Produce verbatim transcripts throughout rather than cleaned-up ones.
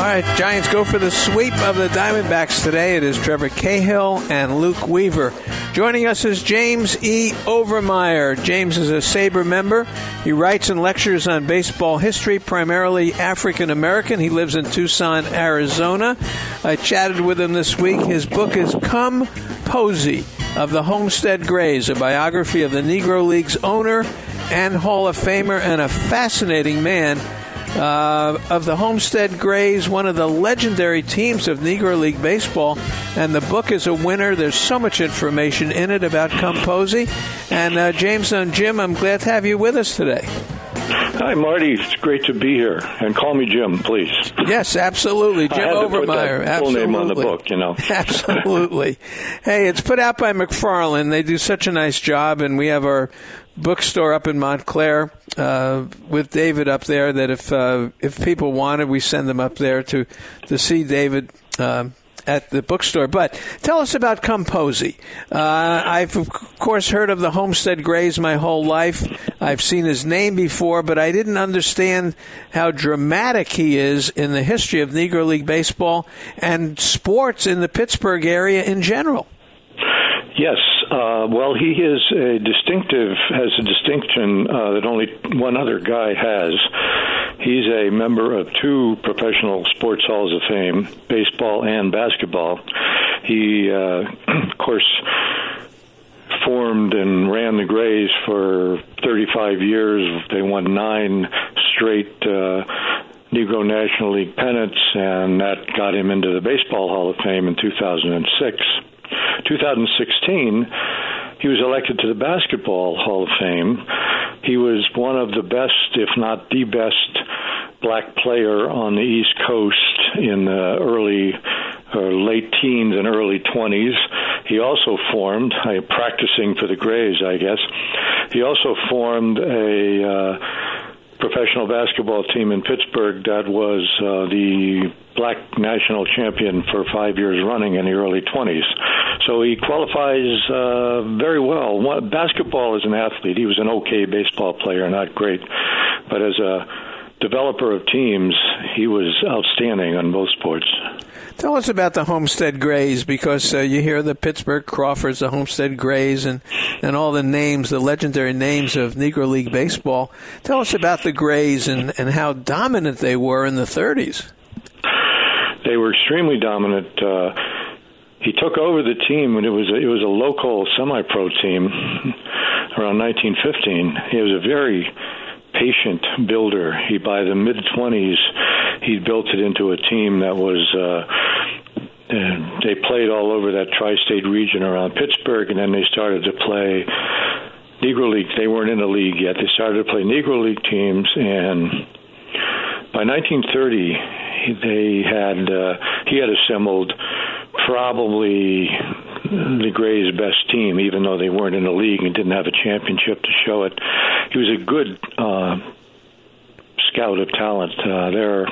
right, Giants go for the sweep of the Diamondbacks today. It is Trevor Cahill and Luke Weaver. Joining us is James E. Overmeyer. James is a SABR member. He writes and lectures on baseball history, primarily African American. He lives in Tucson, Arizona. I chatted with him this week. His book is Come Posey of the Homestead Grays, a biography of the Negro League's owner and Hall of Famer, and a fascinating man. Uh, of the Homestead Grays, one of the legendary teams of Negro League baseball, and the book is a winner. There's so much information in it about Come Posey. And uh, James and Jim, I'm glad to have you with us today. Hi, Marty. It's great to be here. And call me Jim, please. Yes, absolutely. Jim I had to Overmeyer. put that full absolutely. name on the book, you know. Absolutely. Hey, it's put out by McFarland. They do such a nice job, and we have our bookstore up in Montclair uh, with David up there, that if uh, if people wanted, we send them up there to, to see David uh, at the bookstore. But tell us about Come Posey. Uh, I've, of course, heard of the Homestead Grays my whole life. I've seen his name before, but I didn't understand how dramatic he is in the history of Negro League baseball and sports in the Pittsburgh area in general. Yes. Uh, well, he is a distinctive, has a distinction uh, that only one other guy has. He's a member of two professional sports halls of fame, baseball and basketball. He, uh, of course, formed and ran the Grays for thirty-five years. They won nine straight uh, Negro National League pennants, and that got him into the Baseball Hall of Fame in two thousand six. two thousand sixteen, he was elected to the Basketball Hall of Fame. He was one of the best, if not the best, black player on the East Coast in the early or late teens and early twenties. He also formed, uh, practicing for the Grays, I guess, he also formed a uh, professional basketball team in Pittsburgh that was uh, the black national champion for five years running in the early twenties. So he qualifies uh, very well. One, basketball as an athlete, he was an okay baseball player, not great. But as a developer of teams, he was outstanding on both sports. Tell us about the Homestead Grays, because uh, you hear the Pittsburgh Crawfords, the Homestead Grays, and, and all the names, the legendary names of Negro League baseball. Tell us about the Grays and, and how dominant they were in the thirties. They were extremely dominant. Uh, he took over the team when it was a, it was a local semi-pro team around nineteen fifteen. He was a very patient builder. He, by the mid-twenties, he built it into a team that was, uh, uh, they played all over that tri-state region around Pittsburgh, and then they started to play Negro League. They weren't in the league yet. They started to play Negro League teams, and by nineteen thirty, they had, uh, he had assembled probably the Grays' best team, even though they weren't in the league and didn't have a championship to show it. He was a good uh, scout of talent. Uh, there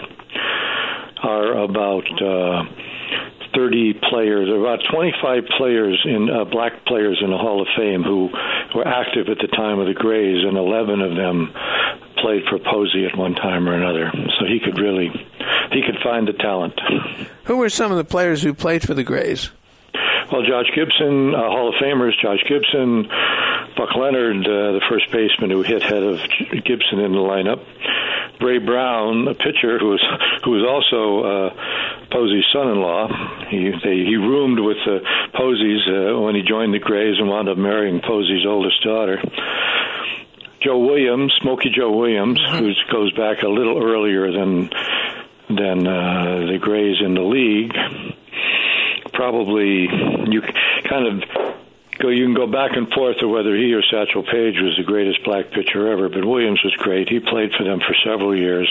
are about uh, thirty players, about twenty-five players in uh, black players in the Hall of Fame who were active at the time of the Grays, and eleven of them played for Posey at one time or another. So he could really, he could find the talent. Who were some of the players who played for the Grays? Well, Josh Gibson, uh, Hall of Famers, Josh Gibson, Buck Leonard, uh, the first baseman who hit head of Gibson in the lineup, Ray Brown, a pitcher who was who was also uh, Posey's son-in-law. He they, he roomed with the uh, Poseys uh, when he joined the Grays and wound up marrying Posey's oldest daughter. Joe Williams, Smokey Joe Williams, mm-hmm. who goes back a little earlier than than uh, the Grays in the league. Probably you kind of go. You can go back and forth of whether he or Satchel Paige was the greatest black pitcher ever, but Williams was great. He played for them for several years.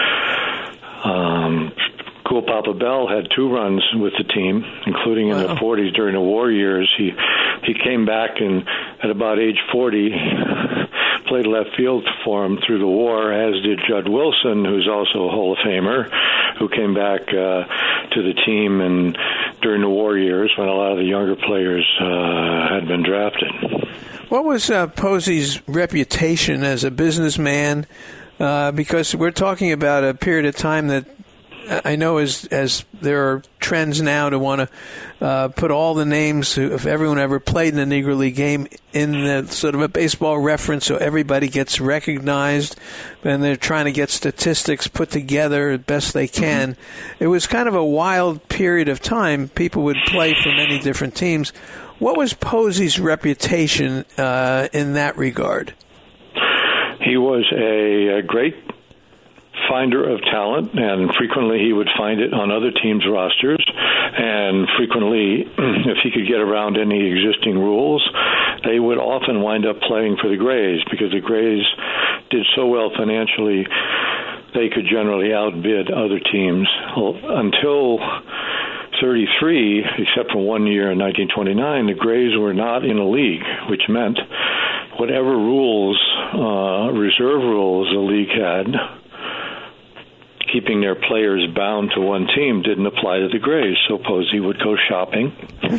Um, Cool Papa Bell had two runs with the team, including in wow. the forties during the war years. He he came back and at about age forty played left field for him through the war, as did Judd Wilson, who's also a Hall of Famer, who came back uh, to the team and during the war years when a lot of the younger players uh, had been drafted. What was uh, Posey's reputation as a businessman? Uh, because we're talking about a period of time that I know as as there are trends now to want to uh, put all the names of everyone who ever played in the Negro League game in the, sort of a baseball reference so everybody gets recognized, and they're trying to get statistics put together as best they can. Mm-hmm. It was kind of a wild period of time. People would play for many different teams. What was Posey's reputation uh, in that regard? He was a, a great finder of talent, and frequently he would find it on other teams' rosters, and frequently, if he could get around any existing rules, they would often wind up playing for the Grays, because the Grays did so well financially, they could generally outbid other teams. Well, until thirty-three, except for one year in nineteen twenty-nine, the Grays were not in a league, which meant whatever rules, uh, reserve rules the league had, keeping their players bound to one team, didn't apply to the Grays. So Posey would go shopping.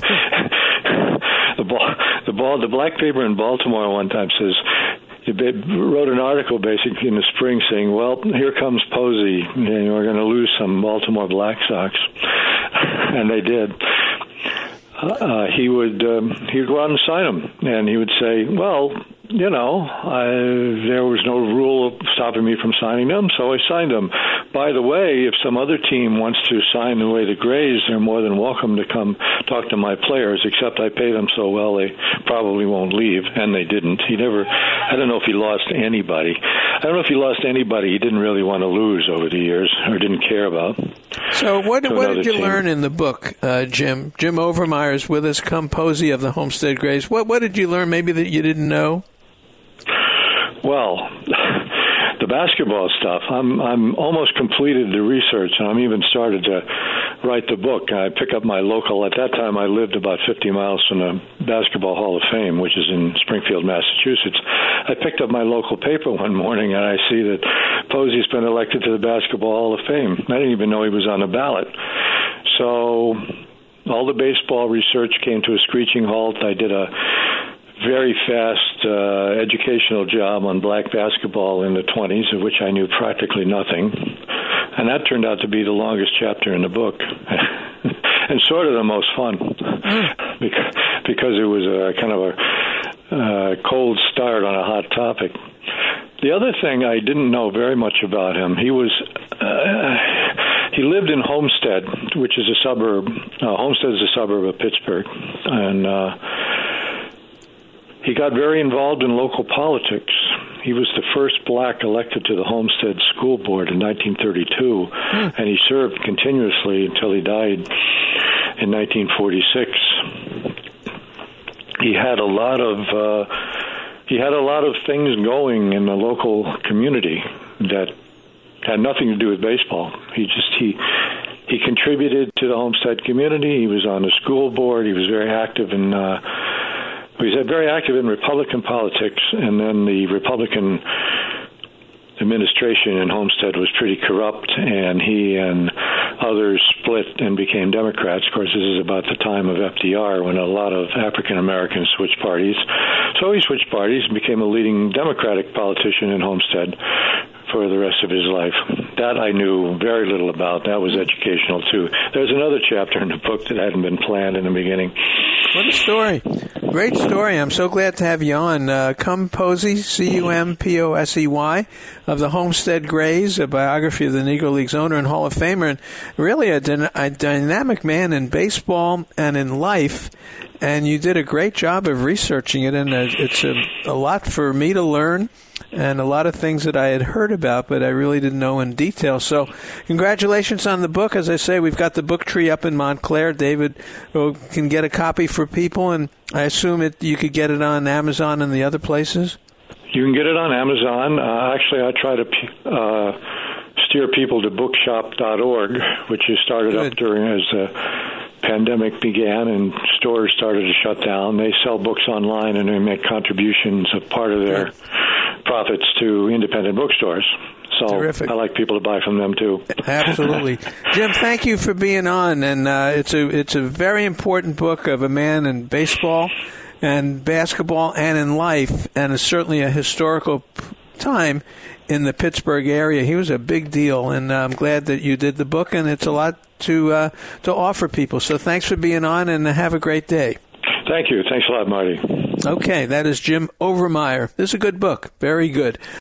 the ball, the ball, the black paper in Baltimore one time says, they wrote an article basically in the spring saying, well, here comes Posey, and we're going to lose some Baltimore Black Sox. And they did. Uh, he would um, he would go out and sign them, and he would say, well, you know, I, there was no rule stopping me from signing them, so I signed them. By the way, if some other team wants to sign the way the Grays, they're more than welcome to come talk to my players, except I pay them so well they probably won't leave, and they didn't. He never, I don't know if he lost anybody. I don't know if he lost anybody he didn't really want to lose over the years or didn't care about. So what, what did you team. learn in the book, uh, Jim? Jim Overmyer is with us, come Posey of the Homestead Grays. What, what did you learn maybe that you didn't know? Well, the basketball stuff, I'm I'm almost completed the research, and I'm even started to write the book. I pick up my local, at that time I lived about fifty miles from the Basketball Hall of Fame, which is in Springfield, Massachusetts. I picked up my local paper one morning, and I see that Posey's been elected to the Basketball Hall of Fame. I didn't even know he was on the ballot. So all the baseball research came to a screeching halt. I did a very fast uh, educational job on black basketball in the twenties, of which I knew practically nothing. And that turned out to be the longest chapter in the book and sort of the most fun because, because it was a kind of a uh, cold start on a hot topic. The other thing I didn't know very much about him, he was uh, he lived in Homestead, which is a suburb. Uh, Homestead is a suburb of Pittsburgh, and uh, he got very involved in local politics. He was the first black elected to the Homestead School Board in nineteen thirty-two, mm. and he served continuously until he died in nineteen forty-six. He had a lot of uh, he had a lot of things going in the local community that had nothing to do with baseball. He just he he contributed to the Homestead community. He was on the school board. He was very active in. Uh, He was very active in Republican politics, and then the Republican administration in Homestead was pretty corrupt, and he and others split and became Democrats. Of course, this is about the time of F D R when a lot of African Americans switched parties. So he switched parties and became a leading Democratic politician in Homestead for the rest of his life. That I knew very little about. That was educational, too. There's another chapter in the book that hadn't been planned in the beginning. What a story. Great story. I'm so glad to have you on. Uh, Come Posey, C U M P O S E Y, of the Homestead Grays, a biography of the Negro League's owner and Hall of Famer, and really a, dy- a dynamic man in baseball and in life. And you did a great job of researching it, and it's a, a lot for me to learn and a lot of things that I had heard about, but I really didn't know in detail. So congratulations on the book. As I say, we've got the book tree up in Montclair. David can get a copy for people, and I assume it, you could get it on Amazon and the other places? You can get it on Amazon. Uh, actually, I try to uh, steer people to bookshop dot org, which is started Good. up during as the pandemic began and stores started to shut down. They sell books online, and they make contributions of part of their Good. profits to independent bookstores. So Terrific. I like people to buy from them, too. Absolutely. Jim, thank you for being on. And uh, it's a it's a very important book of a man in baseball and basketball and in life, and it's certainly a historical time in the Pittsburgh area. He was a big deal, and I'm glad that you did the book, and it's a lot to uh, to offer people. So thanks for being on, and have a great day. Thank you. Thanks a lot, Marty. Okay, that is Jim Overmyer. This is a good book. Very good.